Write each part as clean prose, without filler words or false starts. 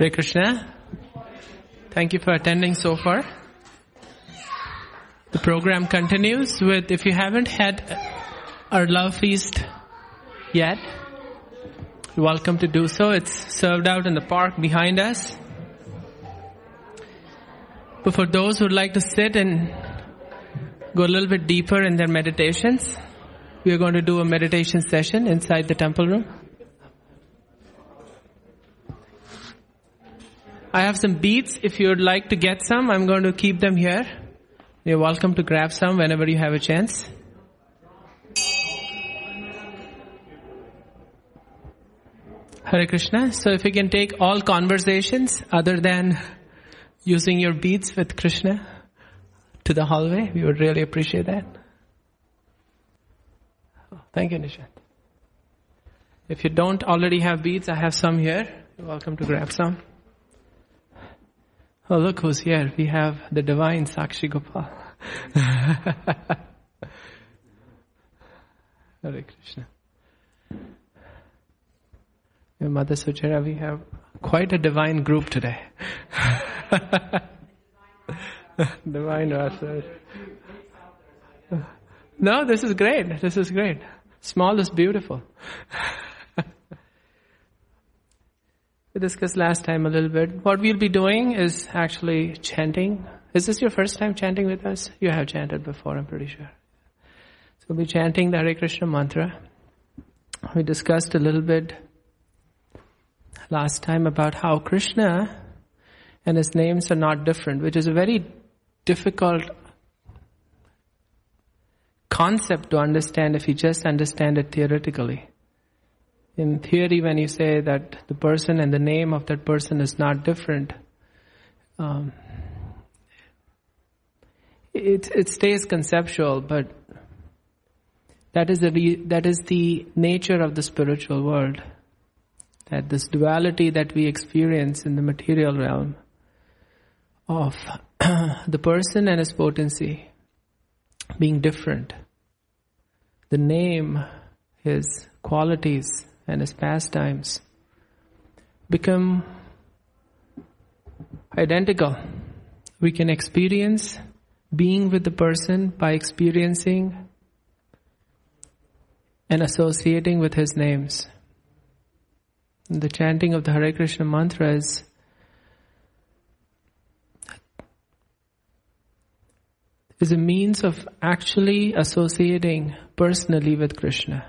Hare Krishna. Thank you for attending so far. The program continues with, if you haven't had our love feast yet, you're welcome to do so. It's served out in the park behind us. But for those who would like to sit and go a little bit deeper in their meditations, we are going to do a meditation session inside the temple room. I have some beads. If you would like to get some, I'm going to keep them here. You're welcome to grab some whenever you have a chance. Hare Krishna. So if you can take all conversations other than using your beads with Krishna to the hallway, we would really appreciate that. Thank you, Nishant. If you don't already have beads, I have some here. You're welcome to grab some. Oh, look who's here. We have the divine Sakshi Gopal. Hare Krishna. Your Mother Suchara, we have quite a divine group today. Divine Rasa. No, this is great. This is great. Small is beautiful. We discussed last time a little bit. What we'll be doing is actually chanting. Is this your first time chanting with us? You have chanted before, I'm pretty sure. So we'll be chanting the Hare Krishna mantra. We discussed a little bit last time about how Krishna and his names are not different, which is a very difficult concept to understand if you just understand it theoretically. In theory, when you say that the person and the name of that person is not different, it stays conceptual, but that is the nature of the spiritual world. That this duality that we experience in the material realm of the person and his potency being different, the name, his qualities, and his pastimes become identical. We can experience being with the person by experiencing and associating with his names. And the chanting of the Hare Krishna mantra is a means of actually associating personally with Krishna.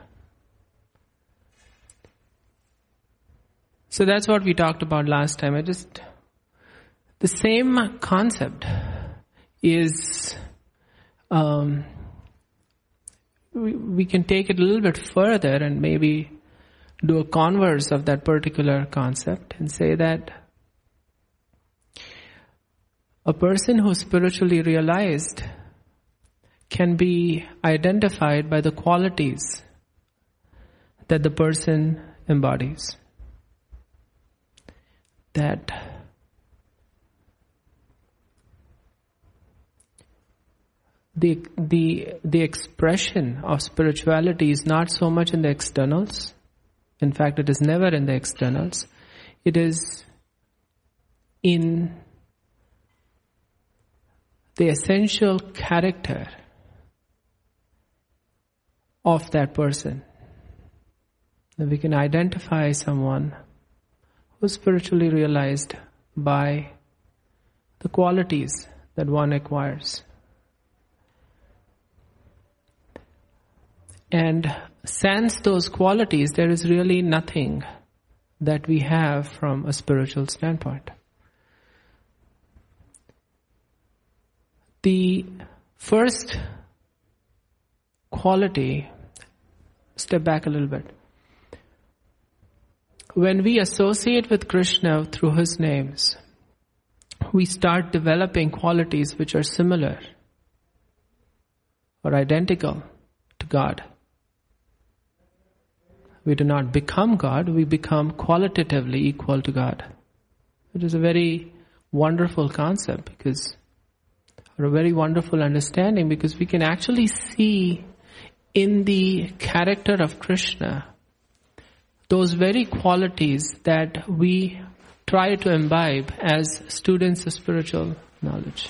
So that's what we talked about last time. The same concept is, we can take it a little bit further and maybe do a converse of that particular concept and say that a person who's spiritually realized can be identified by the qualities that the person embodies. That the expression of spirituality is not so much in the externals. In fact, it is never in the externals. It is in the essential character of that person. That we can identify someone who's spiritually realized by the qualities that one acquires. And sans those qualities, there is really nothing that we have from a spiritual standpoint. The first quality, step back a little bit. When we associate with Krishna through his names, we start developing qualities which are similar or identical to God. We do not become God, we become qualitatively equal to God. It is a very wonderful concept or a very wonderful understanding, because we can actually see in the character of Krishna those very qualities that we try to imbibe as students of spiritual knowledge.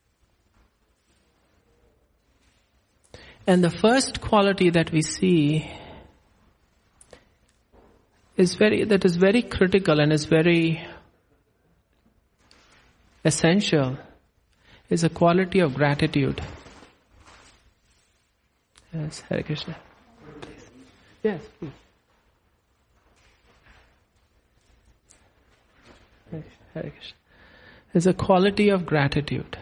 And the first quality that we see is very critical and is very essential, is a quality of gratitude. Yes, Hare Krishna. Please. Yes, please. Hare Krishna. There's a quality of gratitude.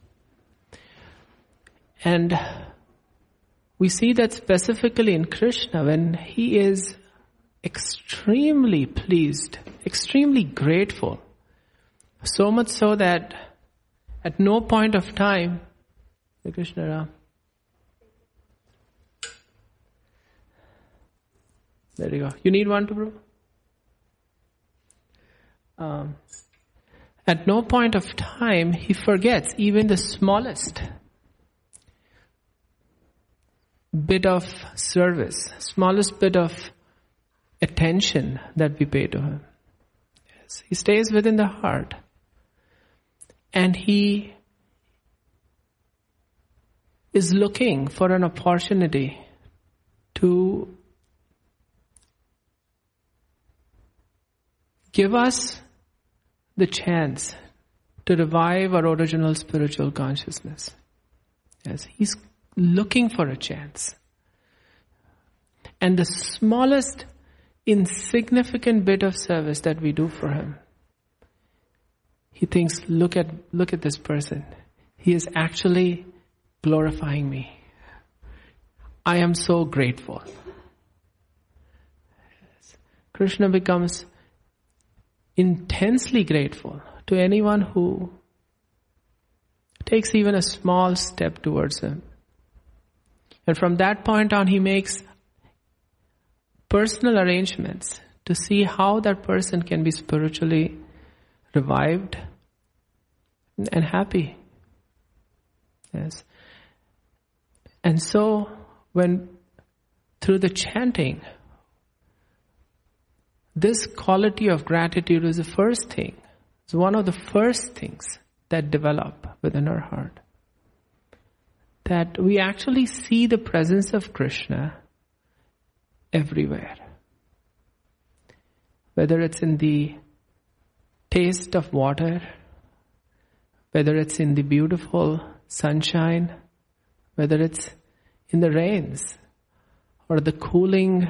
And we see that specifically in Krishna when he is extremely pleased, extremely grateful. So much so that at no point of time, Hare Krishna Ram. There you go. You need one to brew? At no point of time he forgets even the smallest bit of service, smallest bit of attention that we pay to him. Yes, he stays within the heart. And he is looking for an opportunity to give us the chance to revive our original spiritual consciousness. Yes, he's looking for a chance. And the smallest insignificant bit of service that we do for him, he thinks, look at this person. He is actually glorifying me. I am so grateful. Yes. Krishna becomes intensely grateful to anyone who takes even a small step towards him. And from that point on, he makes personal arrangements to see how that person can be spiritually revived and happy. Yes. And so, when through the chanting, this quality of gratitude is the first thing. It's one of the first things that develop within our heart. That we actually see the presence of Krishna everywhere. Whether it's in the taste of water, whether it's in the beautiful sunshine, whether it's in the rains or the cooling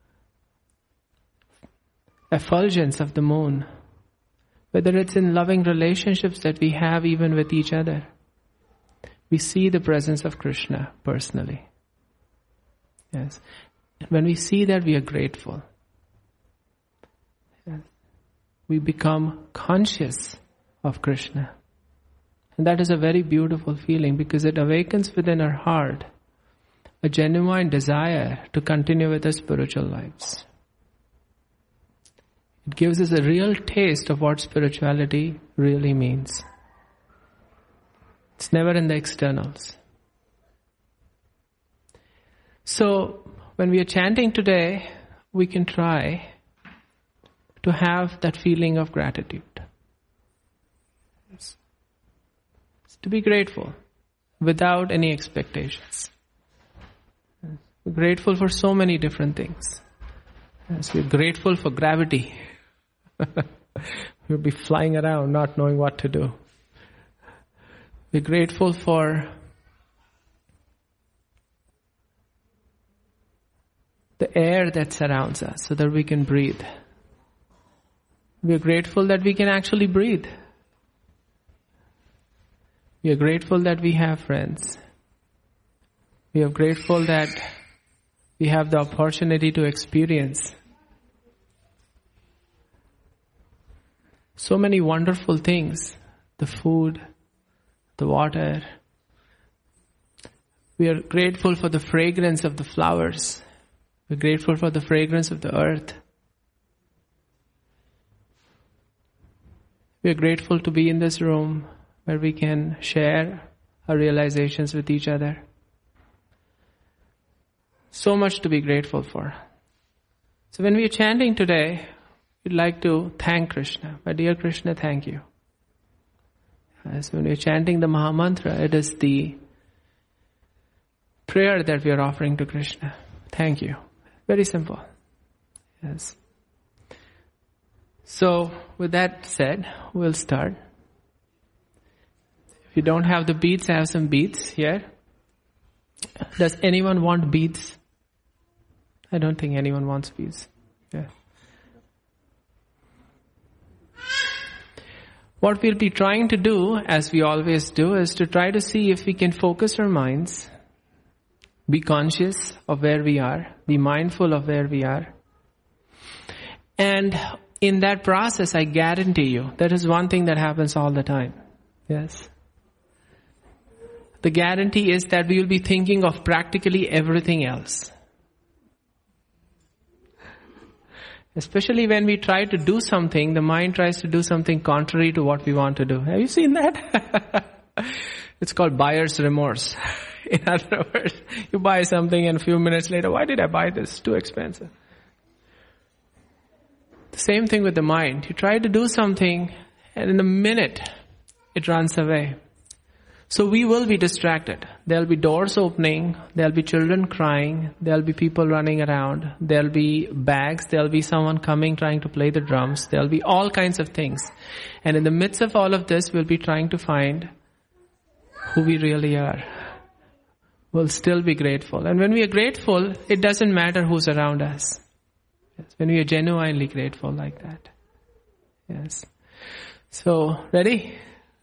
effulgence of the moon, whether it's in loving relationships that we have even with each other, we see the presence of Krishna personally. Yes. And when we see that, we are grateful. Yes. We become conscious of Krishna. And that is a very beautiful feeling because it awakens within our heart a genuine desire to continue with our spiritual lives. It gives us a real taste of what spirituality really means. It's never in the externals. So, when we are chanting today, we can try to have that feeling of gratitude. It's to be grateful without any expectations. We're grateful for so many different things. Yes, we're grateful for gravity. We'll be flying around not knowing what to do. We're grateful for the air that surrounds us so that we can breathe. We are grateful that we can actually breathe. We are grateful that we have friends. We are grateful that we have the opportunity to experience so many wonderful things. The food, the water. We are grateful for the fragrance of the flowers. We're grateful for the fragrance of the earth. We are grateful to be in this room where we can share our realizations with each other. So much to be grateful for. So when we are chanting today, we'd like to thank Krishna. My dear Krishna, thank you. As when we're chanting the Mahamantra, it is the prayer that we are offering to Krishna. Thank you. Very simple. Yes. So, with that said, we'll start. If you don't have the beads, I have some beads here. Does anyone want beads? I don't think anyone wants beads. Yeah. What we'll be trying to do, as we always do, is to try to see if we can focus our minds, be conscious of where we are, be mindful of where we are. And in that process, I guarantee you, that is one thing that happens all the time. Yes. The guarantee is that we will be thinking of practically everything else. Especially when we try to do something, the mind tries to do something contrary to what we want to do. Have you seen that? It's called buyer's remorse. In other words, you buy something and a few minutes later, why did I buy this? It's too expensive. The same thing with the mind. You try to do something and in a minute, it runs away. So we will be distracted. There'll be doors opening, there'll be children crying, there'll be people running around, there'll be bags, there'll be someone coming trying to play the drums, there'll be all kinds of things. And in the midst of all of this, we'll be trying to find who we really are. We'll still be grateful. And when we are grateful, it doesn't matter who's around us. Yes. When we are genuinely grateful like that. Yes. So, ready?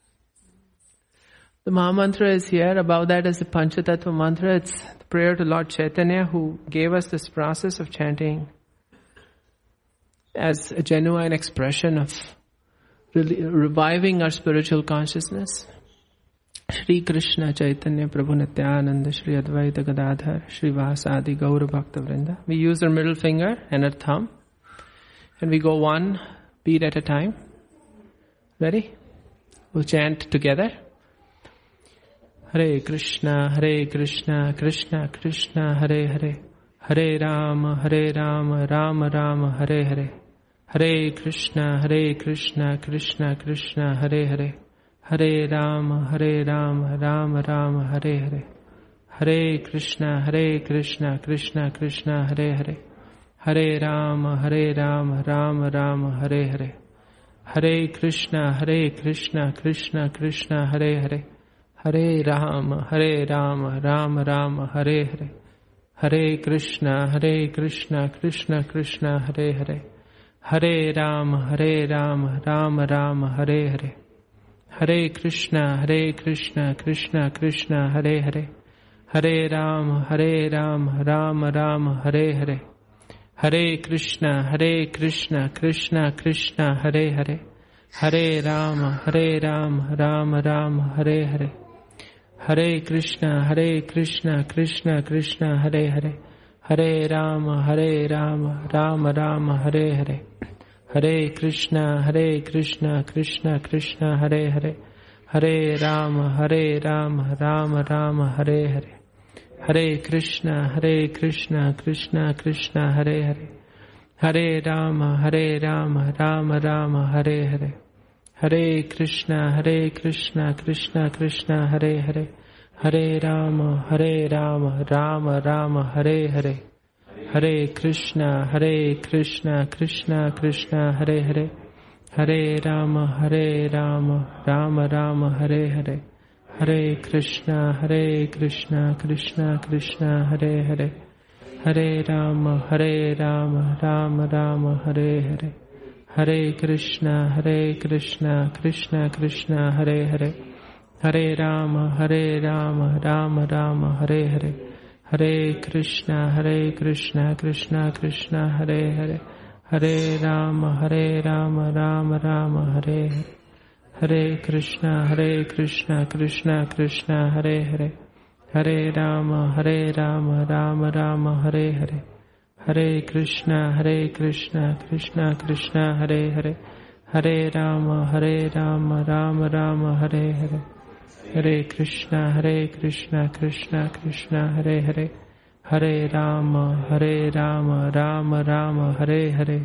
The Mahamantra is here. Above that is the Panchatattva mantra. It's the prayer to Lord Chaitanya, who gave us this process of chanting as a genuine expression of reviving our spiritual consciousness. Shri Krishna Chaitanya Prabhu Nityananda Shri Advaita Gadadhar Shri Vasadi Gaura Bhakta Vrinda. We use our middle finger and our thumb, and we go one beat at a time. Ready? We'll chant together. Hare Krishna, Krishna Krishna, Hare Hare, Hare Rama, Rama Rama, Hare Hare, Hare Krishna, Krishna Krishna, Hare Hare, Hare Rama, Rama Rama, Hare Hare, Hare Krishna, Krishna Krishna, Hare Hare, Hare Rama, Rama Rama, Hare Hare, Hare Krishna, Krishna Krishna, Hare Hare, Hare Rama, Rama Rama, Hare Hare, Hare Krishna, Krishna Krishna, Hare Hare, Hare Rama, Rama Rama, Hare Hare, Hare Krishna, Krishna Krishna, Hare Hare, Hare Rama, Rama Rama, Hare Hare, Hare Krishna, Krishna Krishna, Hare Hare, Hare Rama, Rama Rama, Hare Hare, Hare Krishna, Krishna, Hare Hare, Hare Rama, Rama Rama, Hare Hare, Hare Krishna, Krishna, Hare Hare, Hare Rama, Rama Rama, Hare Hare, Hare Krishna, Krishna, Hare Hare, Hare Rama, Rama Rama, Hare Hare, Hare Krishna, Krishna, Hare Hare, Hare Rama, Rama Rama, Hare Hare, Hare Krishna, Krishna, Hare Hare, Hare Rama, Rama Rama, Hare Hare, Hare Krishna, Krishna, Hare Hare, Hare Rama, Rama Rama, Hare Hare, Hare Krishna, Krishna, Hare Hare, Hare Rama, Rama Rama, Hare Hare, Hare Krishna, Krishna, Hare Hare, Hare Rama, Rama Rama, Hare Hare, Hare Krishna, Krishna, Hare Hare, Hare Rama, Rama Rama, Hare Hare, Hare Krishna, Krishna, Hare Hare, Hare Rama, Rama Rama, Hare Hare, Hare Krishna, Krishna, Hare Hare, Hare Rama, Rama Rama, Hare Hare,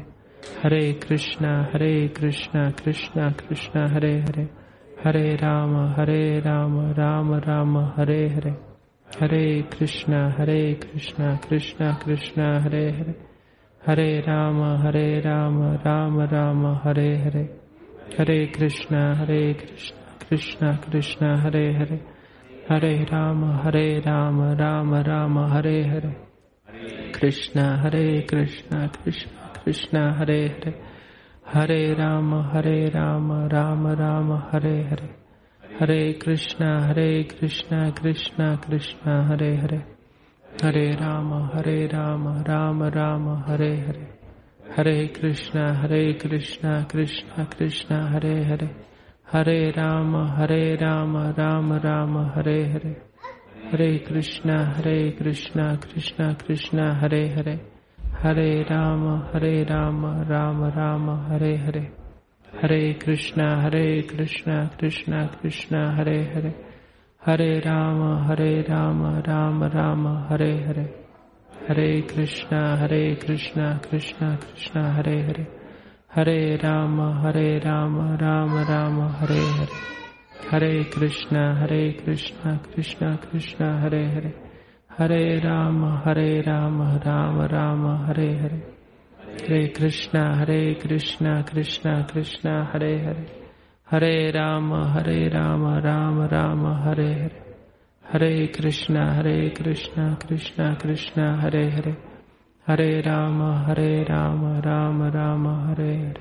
Hare Krishna Krishna Krishna Hare Hare, Hare Rama Rama Rama Hare Hare, Hare Krishna Krishna Krishna Hare Hare, Hare Rama Rama Rama Hare Hare, Hare Krishna Krishna Krishna Hare Hare, Hare Rama Rama Rama Hare Hare, Krishna Krishna Krishna Hare Hare, Hare Rama Rama Rama Hare Hare, Hare Krishna Krishna Krishna Hare Hare, Hare Rama Rama Rama Hare Hare, Hare Krishna Krishna Krishna Hare Hare, Hare Rama Rama Rama Hare Hare, Hare Krishna Krishna Krishna Hare Hare, Hare Rama Rama Rama Hare Hare, Hare Krishna Krishna Krishna Hare Hare, Hare Rama Rama Rama Hare Hare, Hare Krishna Krishna Krishna Hare Hare, Hare Rama Rama Rama Hare Hare, Hare Krishna Krishna Krishna Hare Hare, Hare Rama Rama Rama Hare Hare, Hare Krishna Krishna Krishna Hare Hare, Hare Rama Rama Rama Hare Hare, Hare Krishna Krishna Krishna Hare Hare, Hare Rama Rama Rama Hare Hare,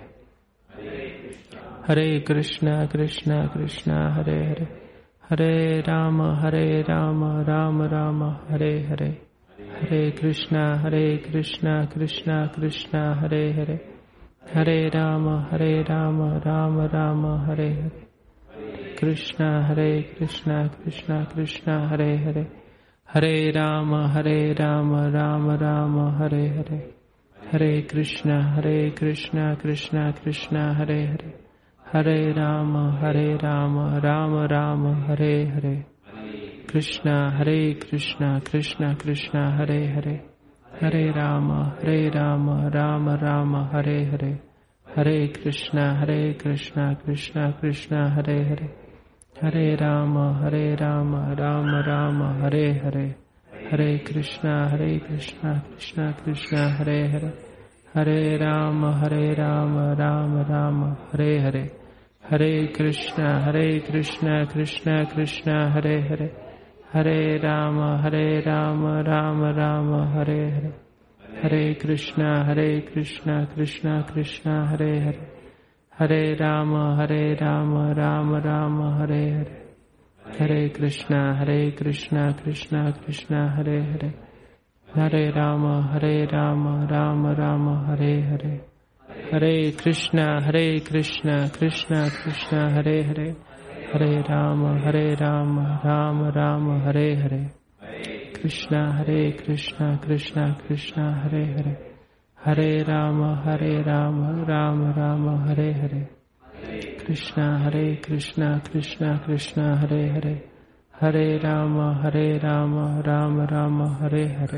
Hare Krishna Krishna Hare Hare, Hare Rama Rama Rama Hare Hare, Hare Krishna Krishna Krishna Hare Hare, Hare Rama Rama Rama Hare Hare, Krishna Krishna Krishna Hare Hare, Hare Rama Rama Rama Hare Hare, Hare Krishna Krishna Krishna Hare Hare, Hare Rama Rama Rama Hare Hare, Krishna Krishna Krishna Hare Hare, Hare Rama Rama Rama Hare Hare, Hare Krishna Krishna Krishna Hare Hare, Hare Rama Rama Rama Hare Hare, Hare Krishna Krishna Krishna Hare Hare, Hare Rama Rama Rama Hare Hare, Hare Krishna Krishna Krishna Hare Hare, Hare Rama Rama Rama Hare Hare, Hare Krishna Krishna Krishna Hare Hare, Hare Rama Rama Rama Hare Hare, Hare Krishna Krishna Krishna Hare Hare, Hare Rama Rama Rama Hare Hare, Hare Krishna Krishna Krishna Hare Hare, Hare Rama Rama Rama Hare Hare, Krishna Krishna Krishna Hare Hare, Hare Rama Rama Rama Hare Hare, Krishna Krishna Krishna Hare Hare, Hare Rama Rama Rama Hare Hare,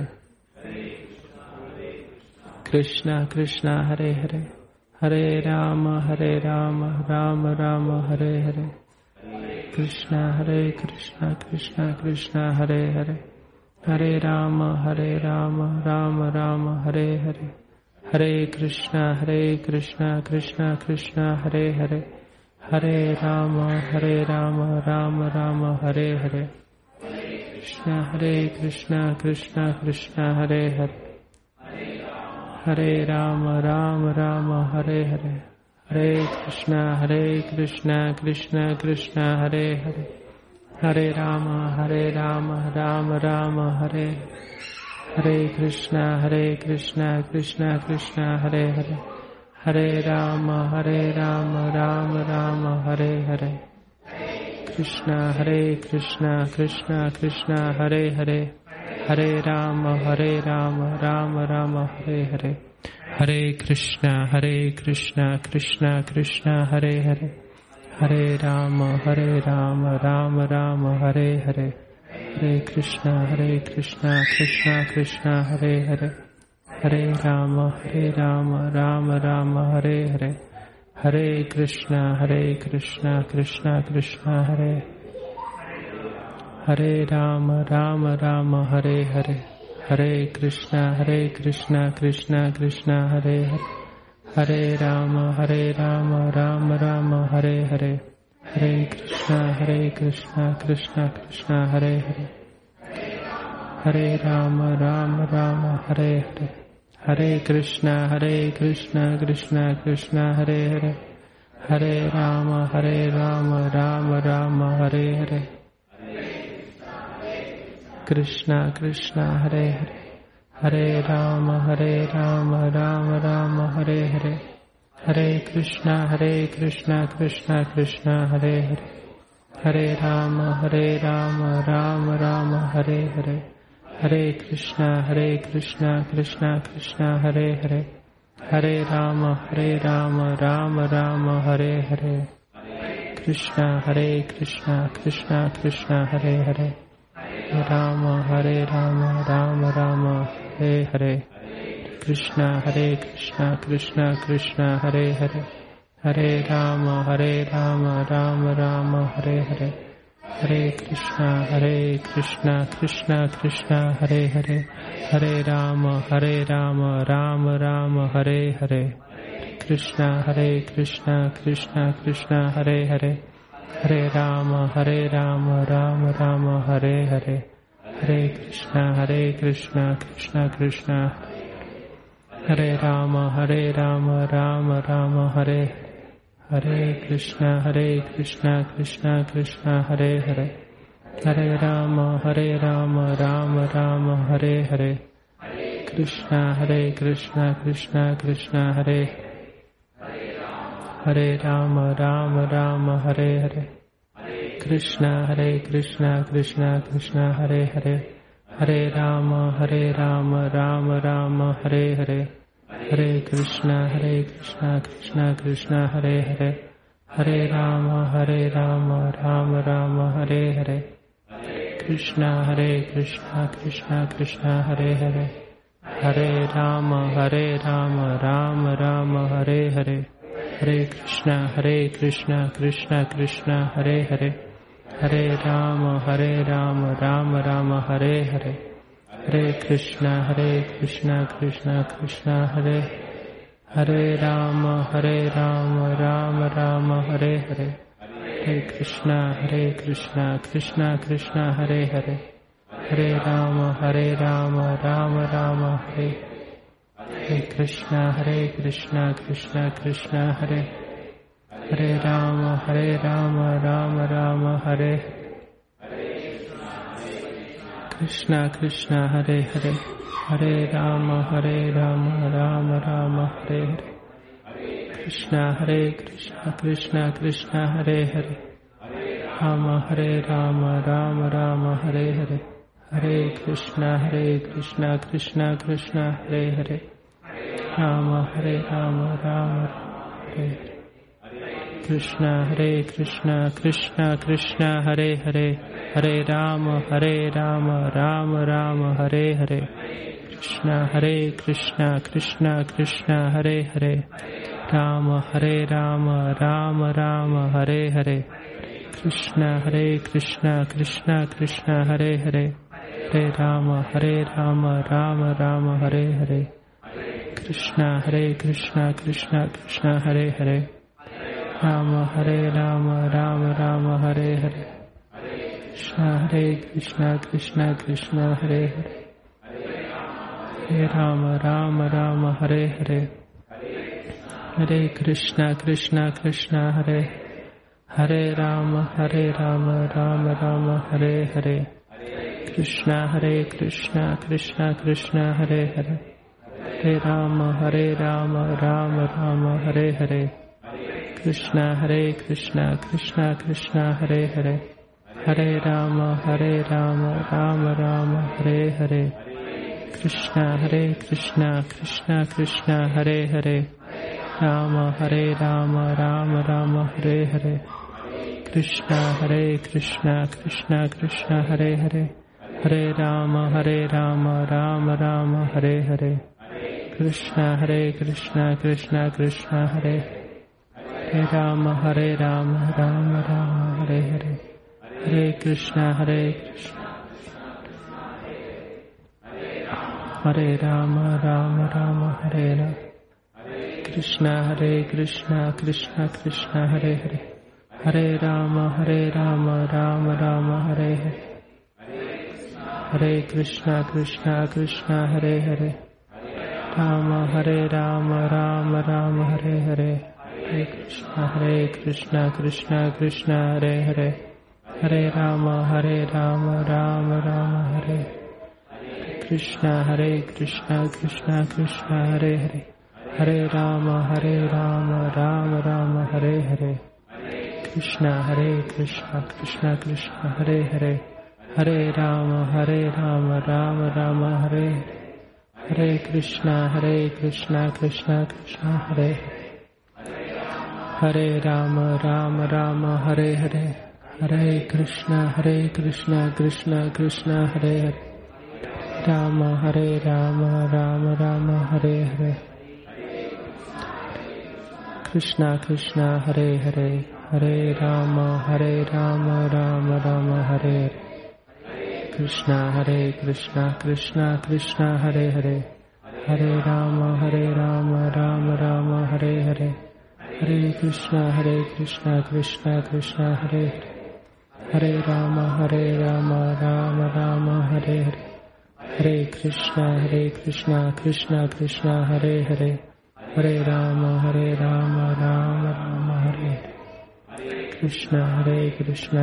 Krishna Krishna Hare Hare, Hare Rama Rama Rama Hare Hare, Krishna Krishna Krishna Hare Hare, Hare Rama Rama Rama Hare Hare, Hare Krishna Krishna Krishna Hare Hare, Hare Rama Rama Rama Hare Hare, Krishna Krishna Krishna Hare Hare, Hare Rama Rama Hare Hare, Hare Krishna Krishna Krishna Hare Hare, Hare Rama Rama Rama Hare Hare, Hare Krishna Krishna Krishna Hare Hare, Hare Rama Rama Rama Hare Hare, Krishna Krishna Krishna Hare Hare, Hare Rama Rama Rama Hare Hare, Hare Krishna Krishna Krishna Hare Hare, Hare Rama Rama Rama Hare Hare, Hare Krishna Krishna Krishna Hare Hare, Hare Rama, Rama Rama, Hare Hare. Hare Krishna, Krishna Krishna, Hare. Hare Rama, Rama, Hare Hare. Hare Krishna, Krishna Krishna, Hare Hare. Hare Rama, Rama, Hare Hare. Hare Krishna, Krishna Krishna, Hare Hare. Hare Rama, Rama, Hare Hare. Hare Krishna, Krishna Krishna, Hare Hare. Hare Rama, Rama, Hare Hare. Krishna, Hare Hare. Hare Rama, Rama, Hare Hare. Hare Krishna, Krishna Krishna, Hare Hare. Hare Rama, Rama, Hare Hare. Hare Krishna, Krishna Krishna, Hare Hare. Hare Rama, Rama, Hare Hare. Krishna, Krishna Krishna, Hare Hare. Rama, Rama, Hare Hare. Krishna, Krishna Krishna, Hare Hare. Hare Rama, Rama, Hare Hare. Hare Krishna, Krishna Krishna, Hare Hare. Hare Rama, Rama, Hare Hare. Krishna, Krishna Krishna, Hare Hare. Hare Rama, Rama, Hare Hare. Hare Krishna, Krishna Krishna, Hare Rama, Rama, Hare Hare. Hare Krishna, Krishna Krishna, Hare Hare. Hare Rama, Rama, Hare Hare. Krishna, Krishna Krishna, Hare Hare. Hare Rama, Rama, Hare Hare. Krishna, Krishna Krishna, Hare Hare. Hare Rama, Rama, Hare Hare. Hare Krishna, Krishna, Hare Hare. Hare Rama, Rama, Hare Hare. Krishna, Krishna Krishna, Hare Hare. Hare Rama, Rama, Hare Hare. Hare Krishna, Krishna Krishna, Hare Hare. Hare Rama, Rama, Hare Hare. Hare Krishna, Krishna Krishna, Hare. Hare Rama, Rama, Hare Hare. Hare Krishna, Krishna Krishna, Hare Hare. Hare Rama, Rama, Hare. Hare Krishna, Krishna Krishna, Hare. Hare Rama, Rama, Hare. Krishna, Hare Hare. Hare Rama, Rama, Hare Hare. Krishna, Krishna Krishna, Hare Hare. Rama, Rama, Hare Hare. Hare Krishna, Krishna Krishna, Hare Hare. Rama, Rama, Hare Hare. Krishna, Krishna Krishna, Hare Hare. Hare Rama, Rama, Hare Hare. Krishna, Krishna Krishna, Hare Hare. Rama, Rama, Hare Hare. Krishna, Krishna Krishna, Hare Hare. Hare Rama, Rama, Hare Hare. Krishna, Krishna Krishna, Hare Hare. Rama, Rama, Hare Hare. Krishna, Krishna Krishna, Hare Hare. Hare Rama, Rama, Hare Hare. Hare Krishna, Krishna, Hare. Hare Rama, Rama, Hare Hare. Krishna, Krishna Krishna, Hare Hare. Hare Rama, Rama, Hare Hare. Krishna, Krishna Krishna, Hare Hare. Hare Rama, Rama, Hare Hare. Krishna, Krishna Krishna, Hare Hare. Rama, Rama, Hare Hare. Krishna, Krishna Krishna, Hare Hare. Hare Rama, Rama, Hare Hare. Krishna Krishna Krishna Hare Hare Rama Rama Hare Hare Hare Krishna Hare Rama Rama Hare Rama Krishna Krishna Krishna Hare Hare Hare Rama Rama Hare Hare Hare Krishna Krishna Hare Hare Rama Rama Hare Hare Hare Krishna Krishna Hare Hare Hare Rama Rama Hare Krishna Krishna Hare Hare Hare Rama Rama Hare Hare Krishna Krishna Hare Hare Hare Rama Rama Hare Hare Krishna Krishna Hare Hare Rama Rama Hare Hare Hare Krishna Krishna Hare Hare Rama Rama Hare Hare Krishna Hare Hare Hare Rama Rama Hare Hare Krishna Krishna Hare Hare Hare Rama Rama Hare Hare Hare Krishna Krishna Hare Hare Hare Rama Rama Hare Hare Hare Krishna Krishna Hare Hare Hare Rama Rama Hare Hare Krishna Krishna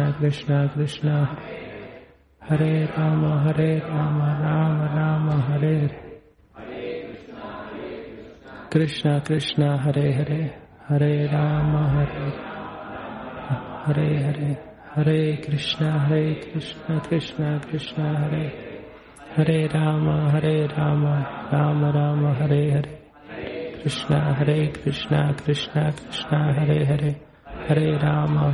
Hare Rama Rama Hare Hare Krishna Hare Hare Hare Rama Hare Hare Hare Krishna Krishna Hare Hare Rama Rama Hare Hare Krishna Krishna Hare Hare Hare Rama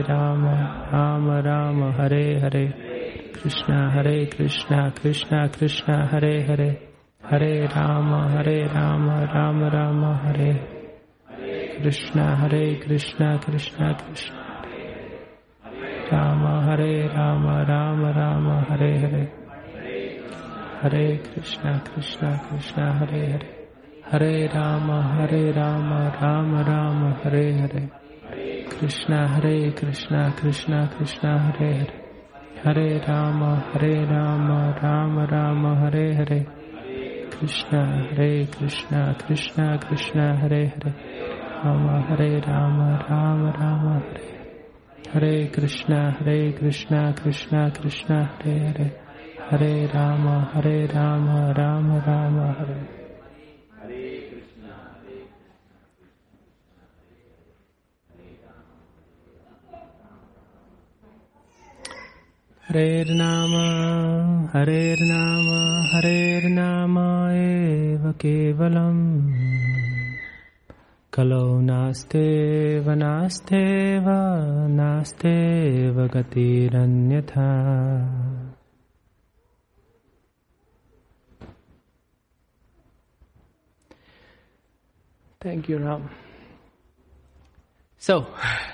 Rama Hare Hare Krishna Krishna Hare Hare Hare Rama Rama Hare Krishna Krishna Rama Rama Hare Hare Hare Krishna Hare Hare Hare Rama Rama Hare Hare Krishna Krishna Hare Hare Hare Rama Rama Hare Hare Krishna Krishna Hare Hare Rama Rama Hare Hare Krishna Krishna Hare Hare Hare Rama Rama Hare Hare Nama eva kevalam Kalo naste va gatiranyatha. Thank you, Ram. So,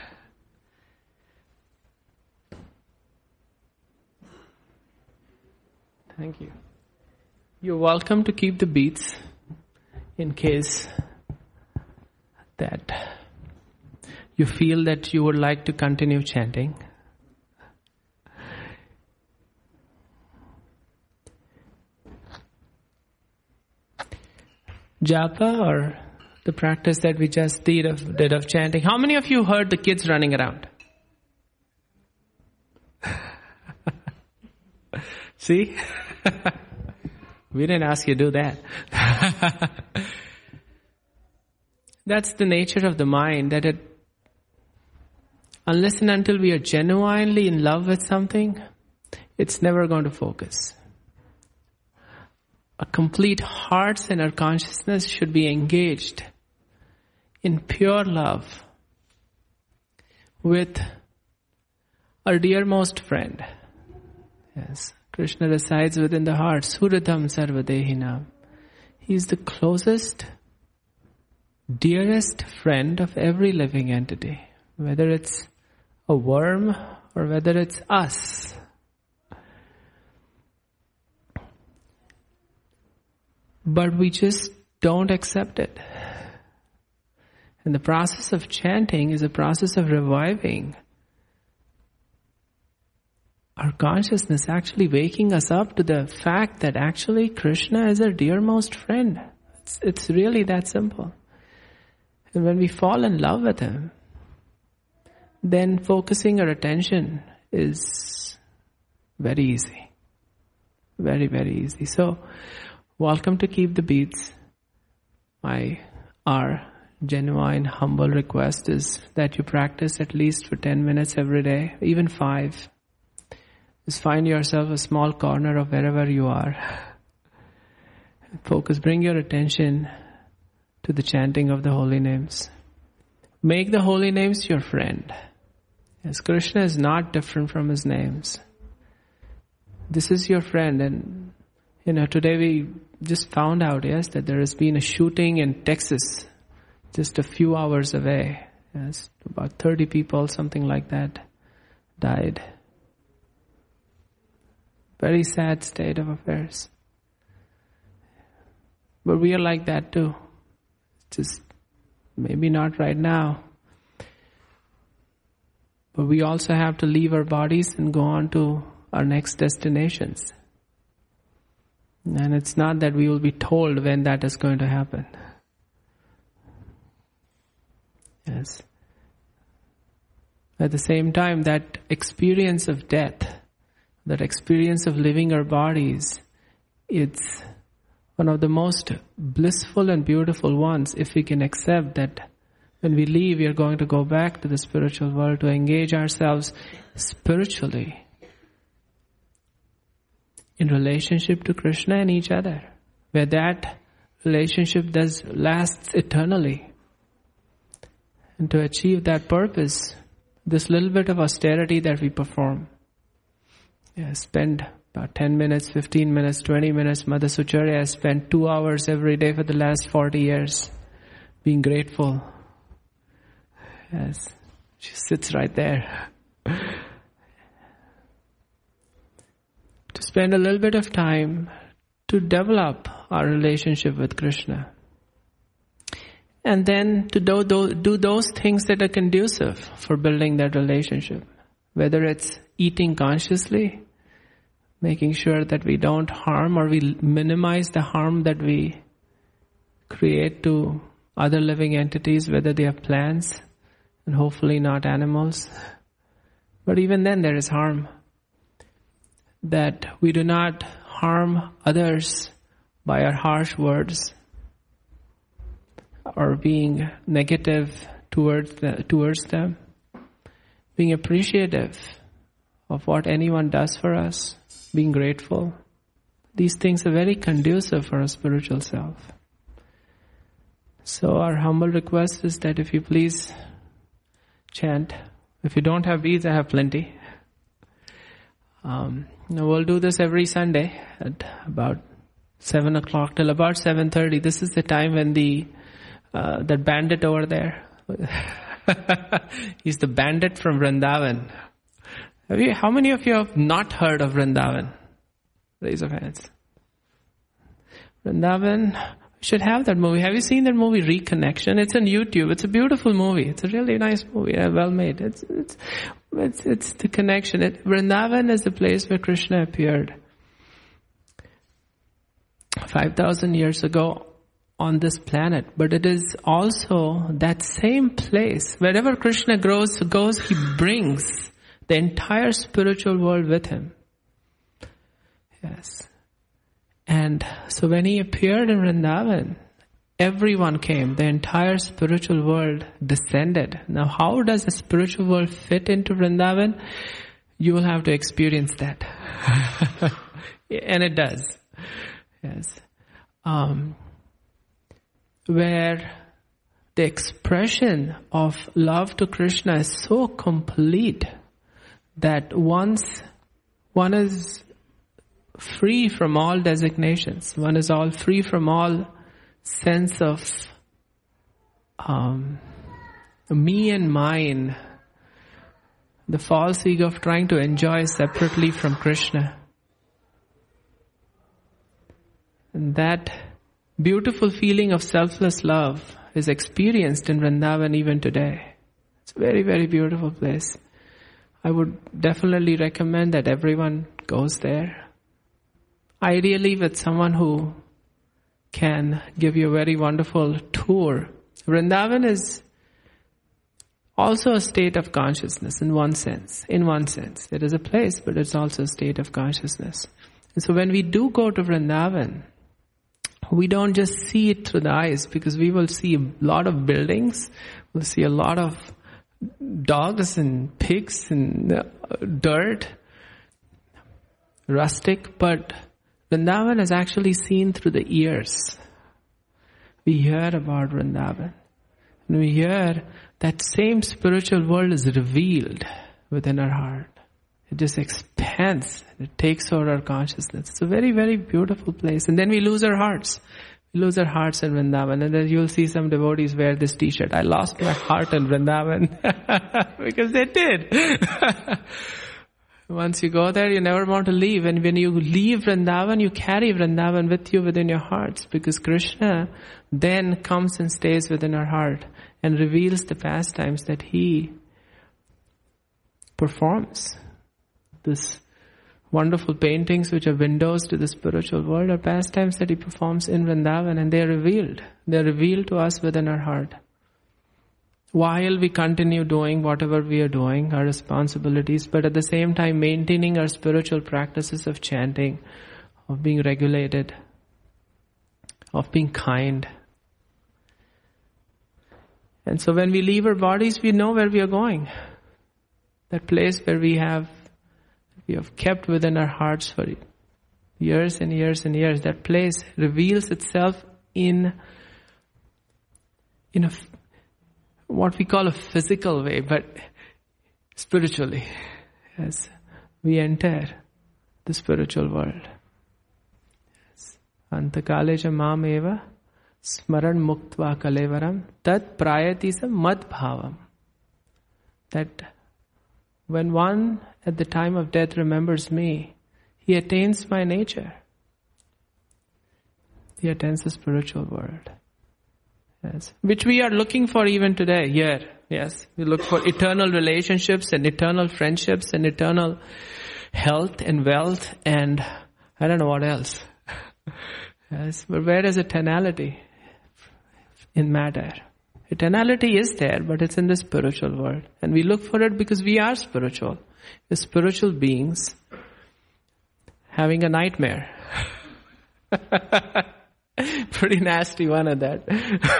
thank you. You're welcome to keep the beats in case that you feel that you would like to continue chanting. Japa, or the practice that we just did of chanting. How many of you heard the kids running around? See? We didn't ask you to do that. That's the nature of the mind, that unless and until we are genuinely in love with something, it's never going to focus. Our complete hearts and our consciousness should be engaged in pure love with our dearmost friend. Yes, Krishna resides within the heart. Suradham sarvadehinam. He's the closest, dearest friend of every living entity, whether it's a worm or whether it's us. But we just don't accept it. And the process of chanting is a process of reviving our consciousness, actually waking us up to the fact that actually Krishna is our dearmost friend. It's really that simple. And when we fall in love with Him, then focusing our attention is very easy. Very, very easy. So, welcome to Keep the Beats. Our genuine, humble request is that you practice at least for 10 minutes every day, even 5. Just find yourself a small corner of wherever you are. Focus, bring your attention to the chanting of the holy names. Make the holy names your friend. Yes, Krishna is not different from His names. This is your friend. And today we just found out, yes, that there has been a shooting in Texas, just a few hours away. Yes, about 30 people, something like that, died. Very sad state of affairs. But we are like that too. Just maybe not right now. But we also have to leave our bodies and go on to our next destinations. And it's not that we will be told when that is going to happen. Yes. At the same time, that experience of death, that experience of leaving our bodies, it's one of the most blissful and beautiful ones if we can accept that when we leave, we are going to go back to the spiritual world to engage ourselves spiritually in relationship to Krishna and each other, where that relationship lasts eternally. And to achieve that purpose, this little bit of austerity that we perform, spend about 10 minutes, 15 minutes, 20 minutes. Mother Sucharya has spent 2 hours every day for the last 40 years being grateful. Yes, she sits right there. To spend a little bit of time to develop our relationship with Krishna. And then to do those things that are conducive for building that relationship. Whether it's eating consciously, making sure that we don't harm or we minimize the harm that we create to other living entities, whether they are plants and hopefully not animals. But even then there is harm. That we do not harm others by our harsh words or being negative towards them. Being appreciative of what anyone does for us. Being grateful. These things are very conducive for our spiritual self. So our humble request is that if you please chant. If you don't have beads, I have plenty. We'll do this every Sunday at about 7 o'clock till about 7:30. This is the time when that bandit over there, he's the bandit from Vrindavan. How many of you have not heard of Vrindavan? Raise your hands. Vrindavan, we should have that movie. Have you seen that movie, Reconnection? It's on YouTube. It's a beautiful movie. It's a really nice movie. Well made. It's the connection. Vrindavan is the place where Krishna appeared 5,000 years ago on this planet. But it is also that same place. Wherever Krishna goes, he brings the entire spiritual world with him. Yes. And so when he appeared in Vrindavan, everyone came. The entire spiritual world descended. Now, how does the spiritual world fit into Vrindavan? You will have to experience that. And it does. Yes. Where the expression of love to Krishna is so complete that once one is free from all designations, one is all free from all sense of me and mine, the false ego of trying to enjoy separately from Krishna. And that beautiful feeling of selfless love is experienced in Vrindavan even today. It's a very, very beautiful place. I would definitely recommend that everyone goes there. Ideally with someone who can give you a very wonderful tour. Vrindavan is also a state of consciousness in one sense. It is a place, but it's also a state of consciousness. And so when we do go to Vrindavan, we don't just see it through the eyes, because we will see a lot of buildings, we'll see a lot of dogs and pigs and dirt, rustic, but Vrindavan is actually seen through the ears. We hear about Vrindavan. And we hear that same spiritual world is revealed within our heart. It just expands. It takes over our consciousness. It's a very, very beautiful place. And then we lose our hearts. We lose our hearts in Vrindavan. And then you'll see some devotees wear this t-shirt. I lost my heart in Vrindavan. Because they did. Once you go there, you never want to leave. And when you leave Vrindavan, you carry Vrindavan with you within your hearts. Because Krishna then comes and stays within our heart and reveals the pastimes that He performs. This wonderful paintings which are windows to the spiritual world are pastimes that He performs in Vrindavan, and they are revealed. They are revealed to us within our heart. While we continue doing whatever we are doing, our responsibilities, but at the same time maintaining our spiritual practices of chanting, of being regulated, of being kind. And so when we leave our bodies, we know where we are going. That place where we have kept within our hearts for years and years and years. That place reveals itself in a what we call a physical way, but spiritually, as we enter the spiritual world. Antakale cha mam eva smaran muktva kalevaram tat prayatisam mad bhavam. That when one at the time of death remembers me, he attains my nature. He attains the spiritual world. Yes. Which we are looking for even today, here. Yes. We look for eternal relationships and eternal friendships and eternal health and wealth and I don't know what else. Yes. But where is eternality in matter? Eternality is there, but it's in the spiritual world. And we look for it because we are spiritual. We're spiritual beings having a nightmare. Pretty nasty one at that.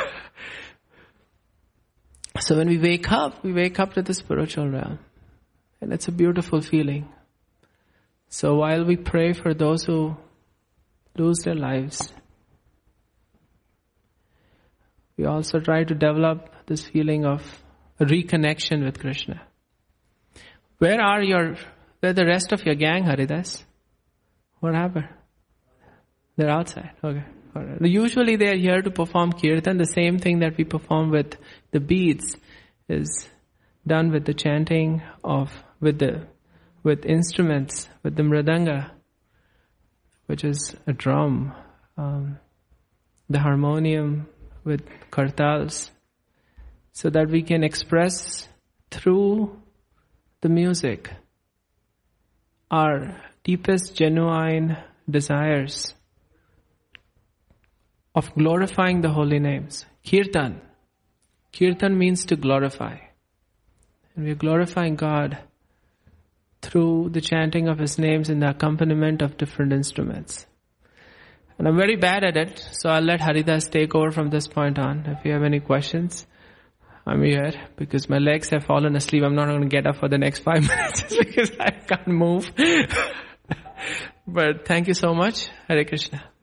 So when we wake up to the spiritual realm. And it's a beautiful feeling. So while we pray for those who lose their lives, we also try to develop this feeling of a reconnection with Krishna. Where the rest of your gang, Haridas? What happened? They're outside. Okay. Usually they are here to perform kirtan. The same thing that we perform with the beads is done with the chanting with instruments, with the mridanga, which is a drum, the harmonium with kartals, so that we can express through the music our deepest genuine desires of glorifying the holy names. Kirtan. Kirtan means to glorify. And we are glorifying God through the chanting of His names and the accompaniment of different instruments. And I'm very bad at it, so I'll let Haridas take over from this point on. If you have any questions, I'm here because my legs have fallen asleep. I'm not going to get up for the next 5 minutes because I can't move. But thank you so much. Hare Krishna.